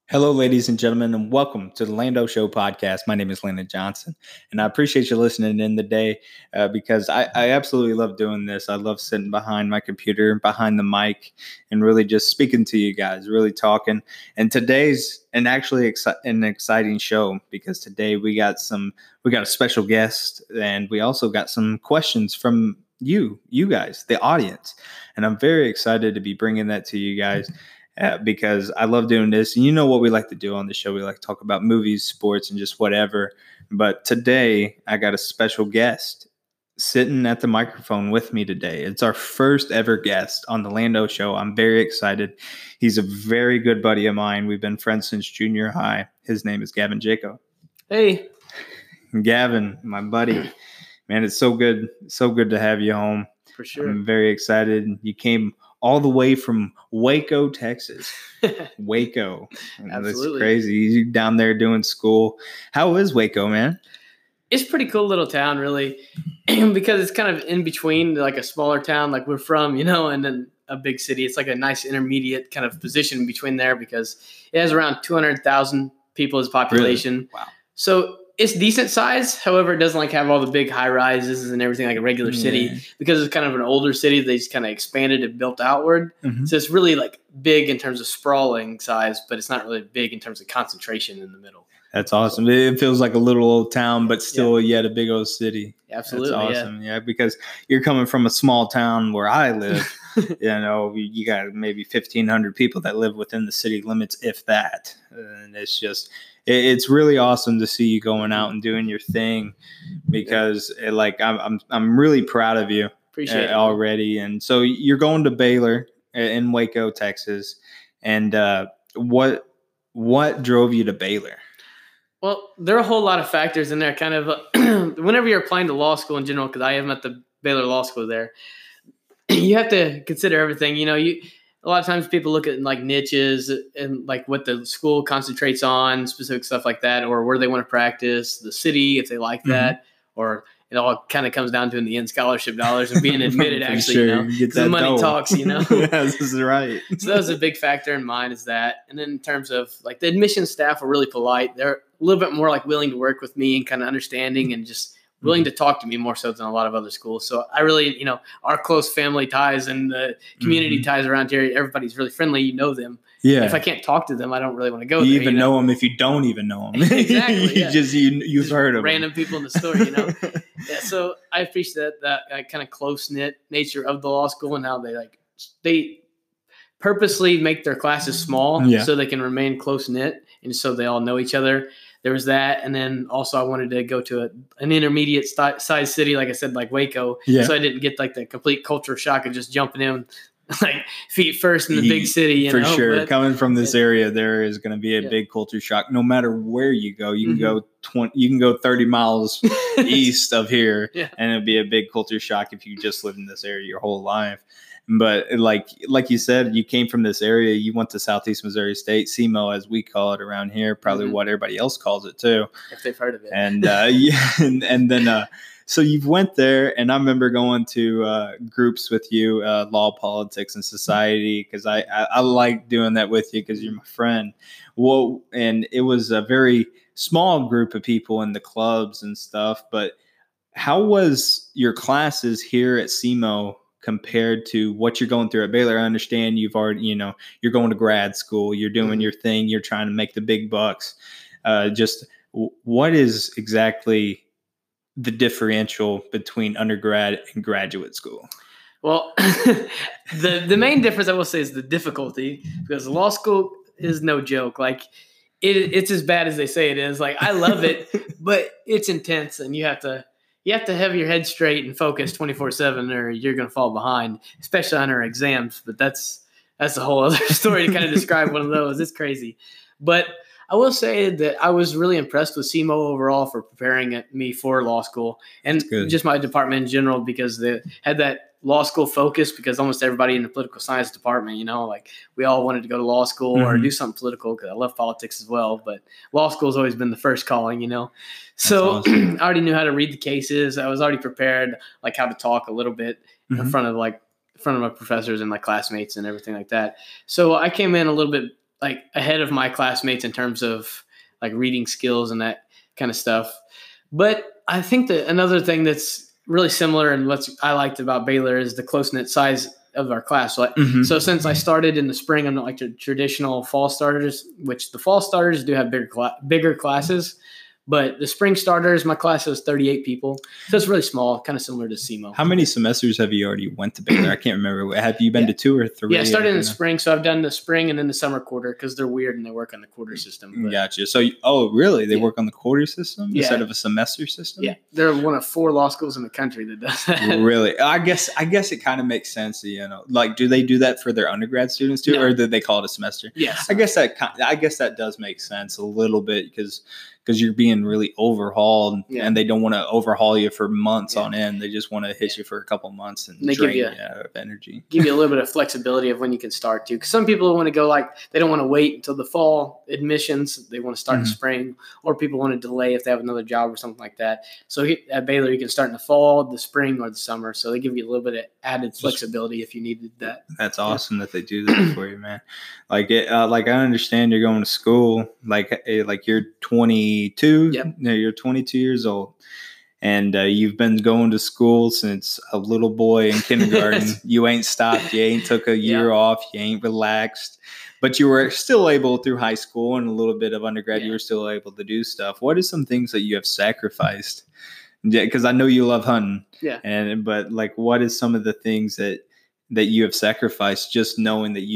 Hello, ladies and gentlemen, and welcome to the Lando Show podcast. My name is Landon Johnson, and I appreciate you listening in today because I absolutely love doing this. I love sitting behind my computer, behind the mic, and really just speaking to you guys, really talking. And today's an exciting show because today we got a special guest, and we also got some questions from you guys, the audience, and I'm very excited to be bringing that to you guys. Because I love doing this. And you know what we like to do on the show. We like to talk about movies, sports, and just whatever. But today, I got a special guest sitting at the microphone with me today. It's our first ever guest on the Lando Show. I'm very excited. He's a very good buddy of mine. We've been friends since junior high. His name is Gavin Jaco. Hey. Gavin, my buddy. Man, it's so good to have you home. For sure. I'm very excited. You came all the way from Waco, Texas. Waco. Absolutely. That's crazy. You're down there doing school. How is Waco, man? It's a pretty cool little town, really, because it's kind of in between, like a smaller town like we're from, and then a big city. It's like a nice intermediate kind of position between there because it has around 200,000 people as population. Really? Wow. So it's decent size. However, it doesn't have all the big high rises and everything like a regular city because it's kind of an older city. They just kind of expanded and built outward. Mm-hmm. So it's really like big in terms of sprawling size, but it's not really big in terms of concentration in the middle. That's awesome. It feels like a little old town, but still yet a big old city. Absolutely. That's awesome. Yeah, because you're coming from a small town where I live. You got maybe 1,500 people that live within the city limits, if that. And it's just, it's really awesome to see you going out and doing your thing because I'm really proud of you. Appreciate it already. And so you're going to Baylor in Waco, Texas. And what drove you to Baylor? Well, there are a whole lot of factors in there. Kind of whenever you're applying to law school in general, because I am at the Baylor Law School there, you have to consider everything. A lot of times people look at like niches and like what the school concentrates on, specific stuff like that, or where they want to practice, the city if they like that, or it all kind of comes down to in the end scholarship dollars and being admitted. Actually, because the money talks. Yeah, this is right. So that was a big factor in mine is that, and then in terms of like the admission staff are really polite. They're a little bit more like willing to work with me and kind of understanding and just willing to talk to me more so than a lot of other schools. So I really, our close family ties and the community ties around here, everybody's really friendly. You know them. Yeah. If I can't talk to them, I don't really want to go you there. Even know them if you don't even know them. Exactly. Yeah. You've heard of random people in the store, Yeah. So I appreciate that kind of close-knit nature of the law school and how they purposely make their classes small so they can remain close-knit and so they all know each other. There was that, and then also I wanted to go to an intermediate size city, like I said, like Waco, so I didn't get like the complete culture shock of just jumping in, like feet first in the big city. For sure, coming from this area, there is going to be a big culture shock. No matter where you go, you can go 30 miles east of here, and it'll be a big culture shock if you just live in this area your whole life. But like you said, you came from this area. You went to Southeast Missouri State, SEMO, as we call it around here, probably what everybody else calls it too. If they've heard of it. And and then so you went there, and I remember going to groups with you, law, politics, and society, because I like doing that with you because you're my friend. Well, and it was a very small group of people in the clubs and stuff. But how was your classes here at SEMO compared to what you're going through at Baylor? I understand you've already, you're going to grad school, you're doing your thing, you're trying to make the big bucks. Just what is exactly the differential between undergrad and graduate school? Well, the main difference I will say is the difficulty, because law school is no joke. Like it's as bad as they say it is. Like I love it, but it's intense, and you have to have your head straight and focus 24/7 or you're going to fall behind, especially on our exams. But that's a whole other story to kind of describe one of those. It's crazy. But I will say that I was really impressed with SEMO overall for preparing me for law school and just my department in general, because they had that law school focus, because almost everybody in the political science department, like we all wanted to go to law school or do something political, because I love politics as well. But law school has always been the first calling, So awesome. I already knew how to read the cases. I was already prepared, like how to talk a little bit in front of my professors and my classmates and everything like that. So I came in a little bit like ahead of my classmates in terms of like reading skills and that kind of stuff. But I think that another thing that's really similar and what I liked about Baylor is the close-knit size of our class. So since I started in the spring, I'm not like the traditional fall starters, which the fall starters do have bigger classes. But the spring starters, my class was 38 people. So it's really small, kind of similar to SEMO. How many semesters have you already went to Baylor? I can't remember. Have you been to 2 or 3? Yeah, I started in the spring. So I've done the spring and then the summer quarter because they're weird and they work on the quarter system. But, gotcha. So, really? They work on the quarter system instead of a semester system? Yeah. They're one of 4 law schools in the country that does that. Really? I guess it kind of makes sense. Like, do they do that for their undergrad students too? No. Or do they call it a semester? Yes. I guess that does make sense a little bit because you're being really overhauled and they don't want to overhaul you for months on end. They just want to hit you for a couple months and drain you of energy. Give you a little bit of flexibility of when you can start too. Because some people want to go they don't want to wait until the fall admissions. They want to start in spring, or people want to delay if they have another job or something like that. So at Baylor, you can start in the fall, the spring, or the summer. So they give you a little bit of added flexibility if you needed that. That's awesome that they do that for you, man. Like I understand you're going to school, like you're 22. Yep. You're 22 years old, and you've been going to school since a little boy in kindergarten. You ain't stopped. You ain't took a year off. You ain't relaxed. But you were still able through high school and a little bit of undergrad. You were still able to do stuff. What are some things that you have sacrificed? Because I know you love hunting. Yeah. But like, what is some of the things that you have sacrificed just knowing that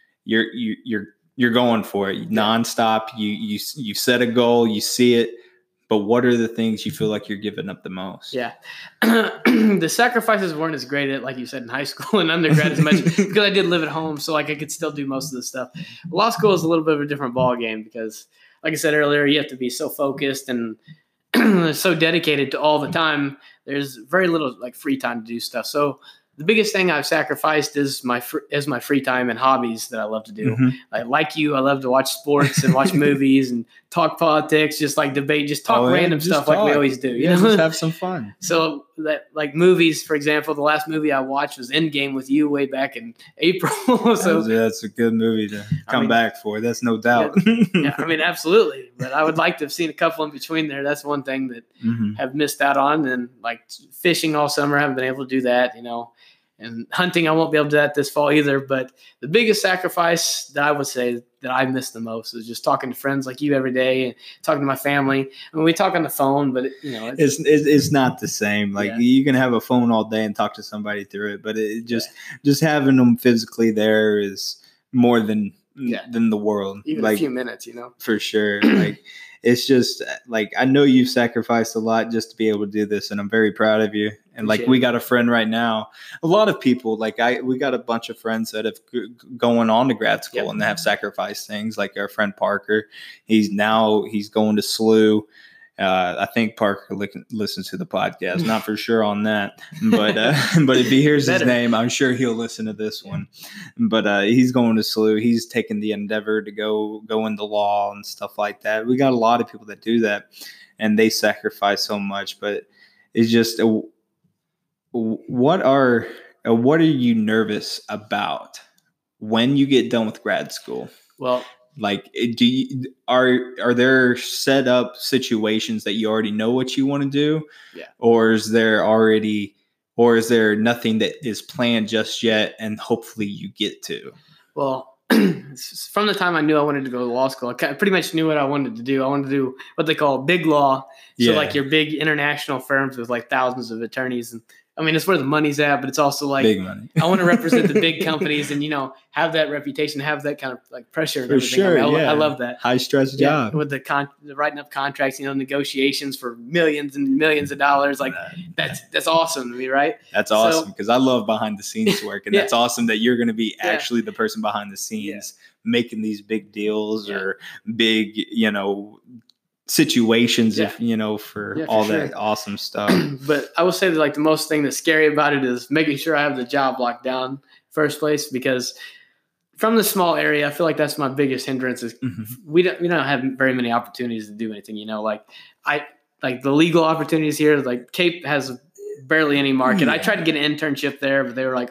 you're going for it nonstop. You set a goal, you see it, but what are the things you feel like you're giving up the most? Yeah. The sacrifices weren't as great at, like you said, in high school and undergrad as much because I did live at home. So like I could still do most of the stuff. Law school is a little bit of a different ball game because like I said earlier, you have to be so focused and so dedicated to all the time. There's very little like free time to do stuff. So the biggest thing I've sacrificed is my free time and hobbies that I love to do. Like you, I love to watch sports and watch movies and talk politics, just like debate, just talk random stuff like we always do. Just have some fun. So that like movies, for example, the last movie I watched was Endgame with you way back in April. So that's a good movie to come back for. That's no doubt. Yeah, I mean, absolutely. But I would like to have seen a couple in between there. That's one thing that have missed out on. And like fishing all summer, haven't been able to do that, And hunting, I won't be able to do that this fall either. But the biggest sacrifice that I would say that I miss the most is just talking to friends like you every day and talking to my family. I mean, we talk on the phone, but it's not the same. Like you can have a phone all day and talk to somebody through it, but it just having them physically there is more than the world. Even like, a few minutes, for sure. Like. It's just like, I know you've sacrificed a lot just to be able to do this, and I'm very proud of you. And like, we got a friend right now, a lot of people, we got a bunch of friends that have going on to grad school and they have sacrificed things. Like our friend Parker, he's going to SLU. I think Parker listens to the podcast. Not for sure on that, but if he hears his name, I'm sure he'll listen to this one. But he's going to SLU. He's taking the endeavor to go into law and stuff like that. We got a lot of people that do that, and they sacrifice so much. But it's just, what are you nervous about when you get done with grad school? Well. Like, are there set up situations that you already know what you want to do? Yeah. Or is there nothing that is planned just yet and hopefully you get to? Well, from the time I knew I wanted to go to law school, I pretty much knew what I wanted to do. I wanted to do what they call big law. So like your big international firms with like thousands of attorneys. And I mean, it's where the money's at, but it's also like big money. I want to represent the big companies and, have that reputation, have that kind of like pressure. And for everything. sure. I mean, I love that. High stress job. With the writing up contracts, negotiations for millions and millions of dollars. Like that's awesome to me, right? That's awesome because I love behind the scenes work. And that's awesome that you're going to be actually the person behind the scenes making these big deals or big, situations for all that awesome stuff. But I will say that like the most thing that's scary about it is making sure I have the job locked down first place, because from the small area, I feel like that's my biggest hindrance is we don't have very many opportunities to do anything, like the legal opportunities here, like Cape has barely any market. I tried to get an internship there, but they were like,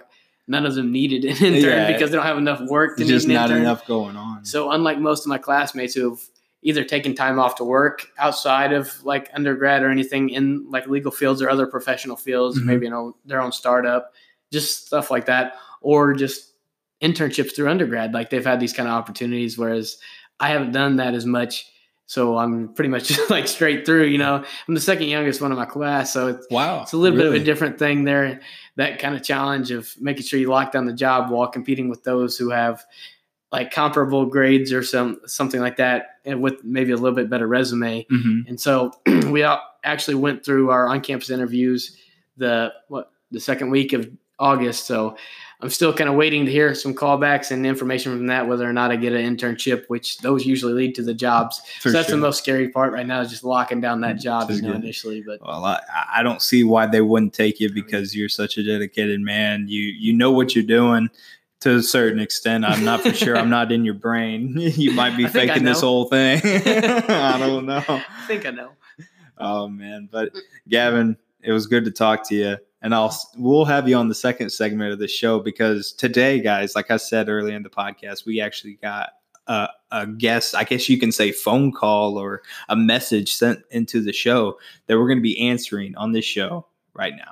none of them needed an intern because they don't have enough work to need just an not intern. enough going on. So unlike most of my classmates who have either taken time off to work outside of like undergrad or anything in like legal fields or other professional fields, maybe their own startup, just stuff like that, or just internships through undergrad. Like they've had these kind of opportunities, whereas I haven't done that as much. So I'm pretty much just like straight through, I'm the second youngest one in my class. So it's a little bit of a different thing there. That kind of challenge of making sure you lock down the job while competing with those who have like comparable grades or something like that, and with maybe a little bit better resume. And so we actually went through our on-campus interviews the second week of August. So I'm still kind of waiting to hear some callbacks and information from that, whether or not I get an internship, which those usually lead to the jobs. So that's the most scary part right now, is just locking down that job initially. But I don't see why they wouldn't take you, because you're such a dedicated man. You know what you're doing. To a certain extent, I'm not for sure. I'm not in your brain. You might be faking this whole thing. I don't know. I think I know. Oh man, but Gavin, it was good to talk to you, and we'll have you on the second segment of the show, because today, guys, like I said earlier in the podcast, we actually got a guest, I guess you can say phone call or a message sent into the show that we're going to be answering on this show right now.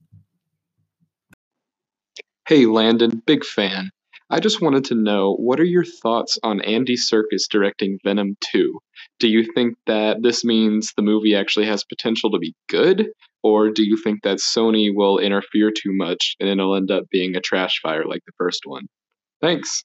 Hey Landon, big fan. I just wanted to know, what are your thoughts on Andy Serkis directing Venom 2? Do you think that this means the movie actually has potential to be good? Or do you think that Sony will interfere too much and it'll end up being a trash fire like the first one? Thanks.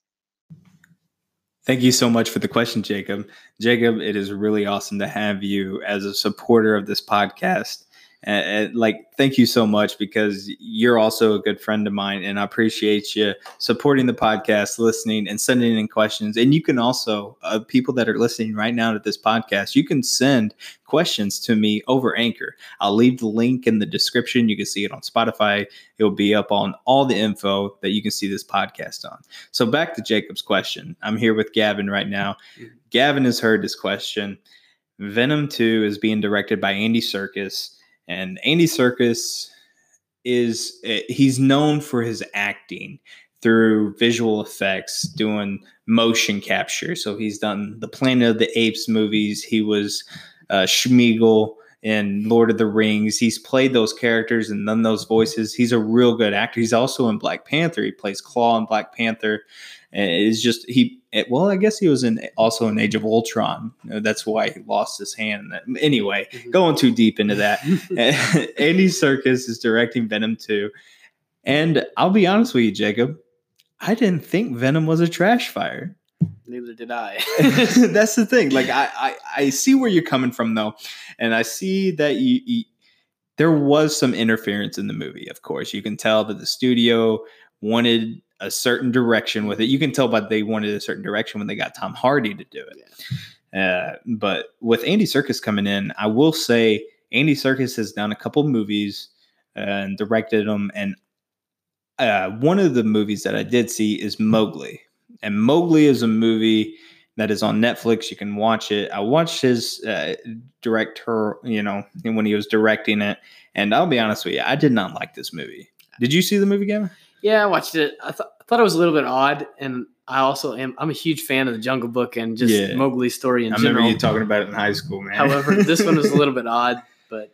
Thank you so much for the question, Jacob. Jacob, it is really awesome to have you as a supporter of this podcast. And thank you so much, because you're also a good friend of mine, and I appreciate you supporting the podcast, listening, and sending in questions. And you can also, people that are listening right now to this podcast, you can send questions to me over Anchor. I'll leave the link in the description. You can see it on Spotify. It'll be up on all the info that you can see this podcast on. So back to Jacob's question. I'm here with Gavin right now. Gavin has heard this question. Venom 2 is being directed by Andy Serkis. And Andy Serkis he's known for his acting through visual effects, doing motion capture. So he's done the Planet of the Apes movies. He was Schmeagol in Lord of the Rings. He's played those characters and done those voices. He's a real good actor. He's also in Black Panther. He plays Claw in Black Panther. And it's just I guess he was also in Age of Ultron. That's why he lost his hand. Anyway, going too deep into that. Andy Serkis is directing Venom 2. And I'll be honest with you, Jacob, I didn't think Venom was a trash fire. Neither did I. That's the thing. Like I see where you're coming from, though. And I see that there was some interference in the movie, of course. You can tell that the studio wanted a certain direction with it. You can tell by they wanted a certain direction when they got Tom Hardy to do it. Yeah. But with Andy Serkis coming in, I will say Andy Serkis has done a couple movies and directed them. And one of the movies that I did see is Mowgli. And Mowgli is a movie that is on Netflix. You can watch it. I watched his director, when he was directing it. And I'll be honest with you, I did not like this movie. Did you see the movie, Gavin? Yeah, I watched it. I thought it was a little bit odd, and I also I'm a huge fan of the Jungle Book and just Mowgli's story in general. I remember you talking about it in high school, man. However, this one was a little bit odd, but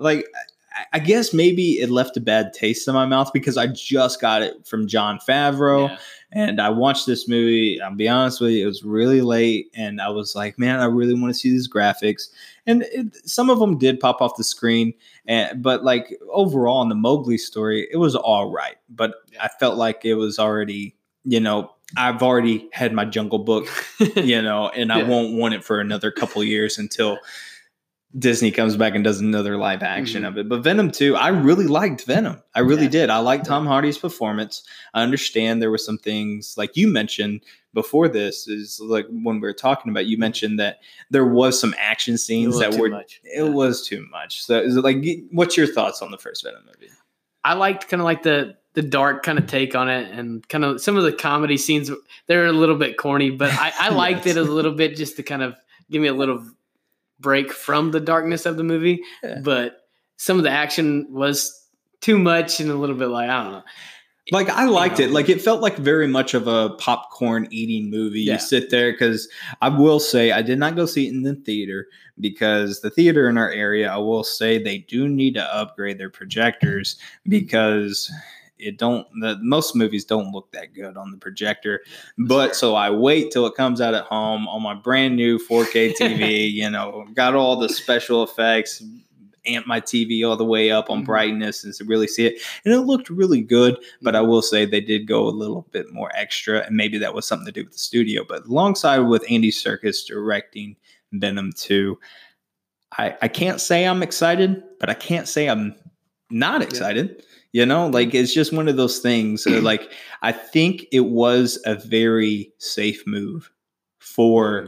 I guess maybe it left a bad taste in my mouth because I just got it from Jon Favreau, and I watched this movie. I'll be honest with you, it was really late, and I was like, man, I really want to see these graphics. And some of them did pop off the screen, but overall in the Mowgli story, it was all right. But I felt like it was already, I've already had my Jungle Book, and I won't want it for another couple years until Disney comes back and does another live action of it. But Venom 2, I really liked Venom. I really did. I liked Tom Hardy's performance. I understand there were some things like you mentioned before this is like when we were talking about, you mentioned that there was some action scenes that were, it was too much. So is it what's your thoughts on the first Venom movie? I liked kind of like the dark kind of take on it, and kind of some of the comedy scenes, they're a little bit corny, but I liked it a little bit just to kind of give me a little break from the darkness of the movie. But some of the action was too much and a little bit I don't know. Like, I liked it. Like, it felt like very much of a popcorn eating movie. Yeah. You sit there, because I will say I did not go see it in the theater, because the theater in our area, I will say they do need to upgrade their projectors, because most movies don't look that good on the projector. But so I wait till it comes out at home on my brand new 4K TV, got all the special effects, amp my TV all the way up on brightness and to really see it. And it looked really good, but I will say they did go a little bit more extra, and maybe that was something to do with the studio. But alongside with Andy Serkis directing Venom 2, I can't say I'm excited, but I can't say I'm not excited. Like, it's just one of those things. Like, I think it was a very safe move for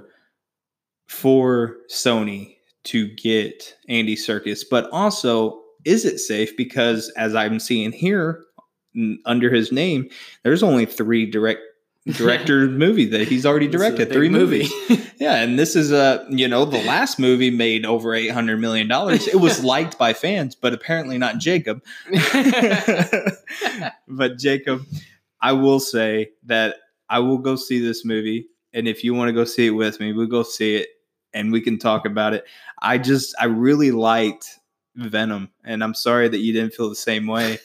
Sony to get Andy Serkis, but also, is it safe? Because as I'm seeing here under his name, there's only 3 director movie that he's already directed. 3 movies. Yeah. And this is the last movie made over $800 million. It was liked by fans, but apparently not Jacob. But Jacob, I will say that I will go see this movie. And if you want to go see it with me, we'll go see it and we can talk about it. I really liked Venom, and I'm sorry that you didn't feel the same way.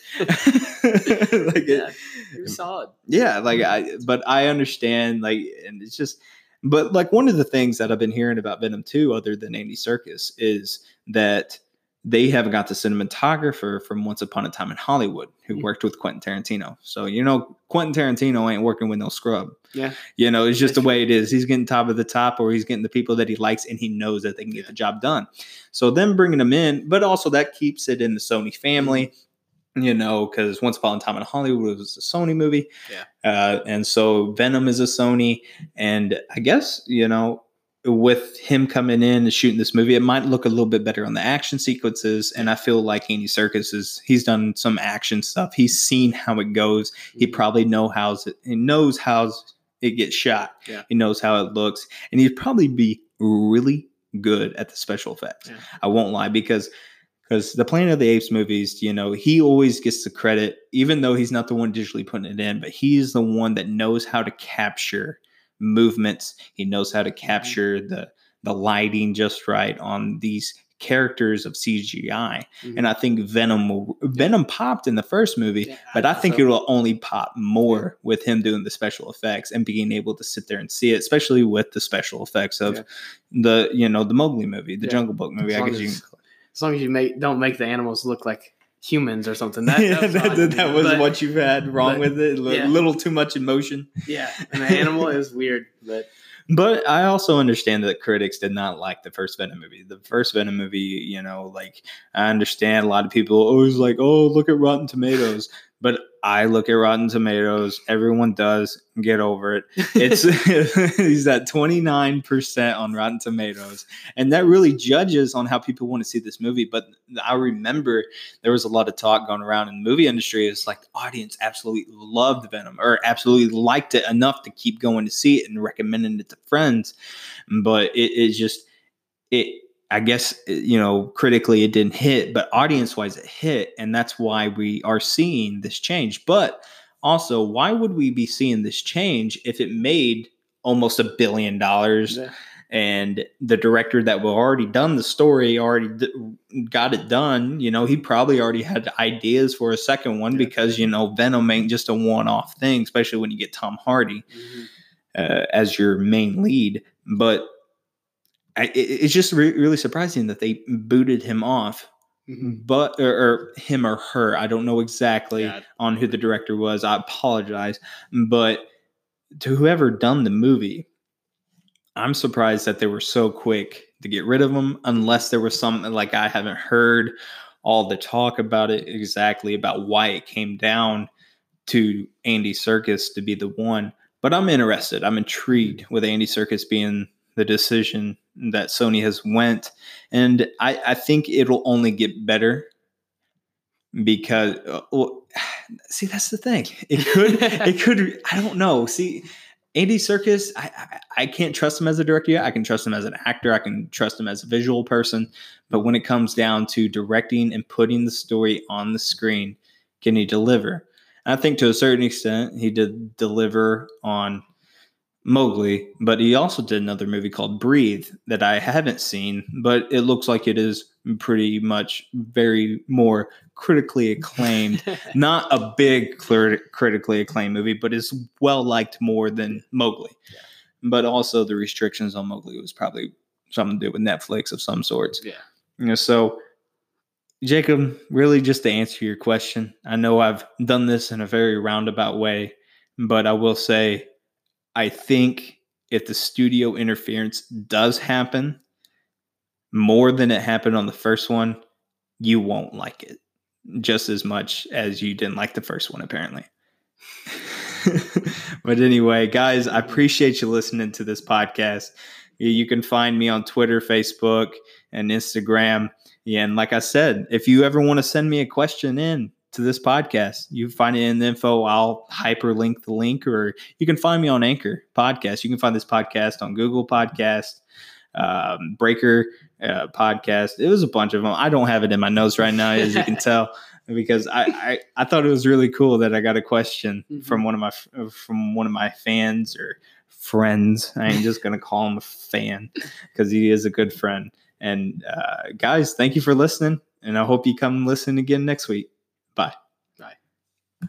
It was solid. Yeah, but I understand, and it's just, but one of the things that I've been hearing about Venom 2, other than Andy Serkis, is that they have got the cinematographer from Once Upon a Time in Hollywood who worked with Quentin Tarantino. So, Quentin Tarantino ain't working with no scrub. Yeah. It's just the way it is. He's getting top of the top, or he's getting the people that he likes, and he knows that they can get the job done. So them bringing them in, but also that keeps it in the Sony family, because Once Upon a Time in Hollywood was a Sony movie. Yeah. And so Venom is a Sony. And I guess, with him coming in and shooting this movie, it might look a little bit better on the action sequences. And I feel like Andy Serkis he's done some action stuff. He's seen how it goes. He probably knows how it gets shot. Yeah. He knows how it looks, and he'd probably be really good at the special effects. Yeah. I won't lie, because the Planet of the Apes movies, he always gets the credit, even though he's not the one digitally putting it in, but he's the one that knows how to capture movements. He knows how to capture the lighting just right on these characters of CGI. And I think Venom popped in the first movie, but I think it will only pop more with him doing the special effects and being able to sit there and see it, especially with the special effects of the Mowgli movie, the Jungle Book movie. As long as you don't make the animals look like humans or something. That was what you've had wrong with it. A little too much emotion. Yeah, and the animal is weird, But I also understand that critics did not like the first Venom movie. The first Venom movie, I understand a lot of people always look at Rotten Tomatoes. But I look at Rotten Tomatoes. Everyone does. Get over it. He's at 29% on Rotten Tomatoes. And that really judges on how people want to see this movie. But I remember there was a lot of talk going around in the movie industry. It's like the audience absolutely loved Venom, or absolutely liked it enough to keep going to see it and recommending it to friends. But I guess, critically it didn't hit, but audience-wise it hit, and that's why we are seeing this change. But also, why would we be seeing this change if it made almost $1 billion and the director that was already done the story already got it done? He probably already had ideas for a second one because, Venom ain't just a one-off thing, especially when you get Tom Hardy as your main lead. But it's just really surprising that they booted him off, but or him or her. I don't know exactly on who the director was. I apologize, but to whoever done the movie, I'm surprised that they were so quick to get rid of him. Unless there was something I haven't heard all the talk about it exactly about why it came down to Andy Serkis to be the one. But I'm interested. I'm intrigued with Andy Serkis being the decision that Sony has went. And I think it'll only get better because, see, that's the thing. It could, I don't know. See, Andy Serkis, I can't trust him as a director yet. I can trust him as an actor. I can trust him as a visual person. But when it comes down to directing and putting the story on the screen, can he deliver? I think to a certain extent he did deliver on Mowgli, but he also did another movie called Breathe that I haven't seen, but it looks like it is pretty much very more critically acclaimed. Not a big critically acclaimed movie, but is well liked more than Mowgli. Yeah. But also the restrictions on Mowgli was probably something to do with Netflix of some sorts. Yeah. So Jacob, really just to answer your question, I know I've done this in a very roundabout way, but I will say I think if the studio interference does happen more than it happened on the first one, you won't like it just as much as you didn't like the first one, apparently. But anyway, guys, I appreciate you listening to this podcast. You can find me on Twitter, Facebook, and Instagram. Yeah, and like I said, if you ever want to send me a question in to this podcast, you find it in the info. I'll hyperlink the link, or you can find me on Anchor Podcast. You can find this podcast on Google Podcast, Breaker Podcast. It was a bunch of them. I don't have it in my notes right now, as you can tell, because I thought it was really cool that I got a question from one of my fans or friends. I ain't just gonna call him a fan because he is a good friend. And guys, thank you for listening, and I hope you come listen again next week. Bye.